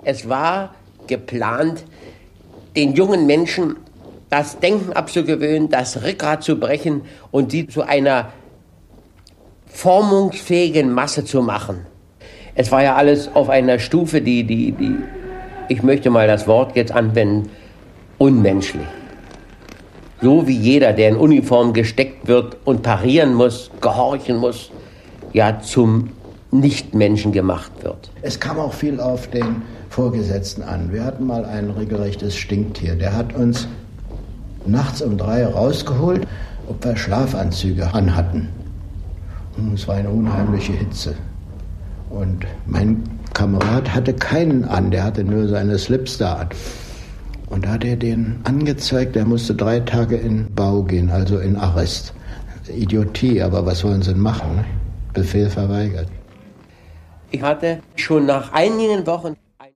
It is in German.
Es war geplant, den jungen Menschen das Denken abzugewöhnen, das Rückgrat zu brechen und sie zu einer formungsfähigen Masse zu machen. Es war ja alles auf einer Stufe, die ich möchte mal das Wort jetzt anwenden, unmenschlich. So wie jeder, der in Uniform gesteckt wird und parieren muss, gehorchen muss, ja zum Nichtmenschen gemacht wird. Es kam auch viel auf den Vorgesetzten an. Wir hatten mal ein regelrechtes Stinktier. Der hat uns nachts um 3 rausgeholt, ob wir Schlafanzüge anhatten. Und es war eine unheimliche Hitze. Und mein Kamerad hatte keinen an, der hatte nur seine Slips da an. Und da hat er den angezeigt, der musste 3 Tage in Bau gehen, also in Arrest. Idiotie, aber was wollen sie denn machen? Ne? Befehl verweigert. Ich hatte schon nach einigen Wochen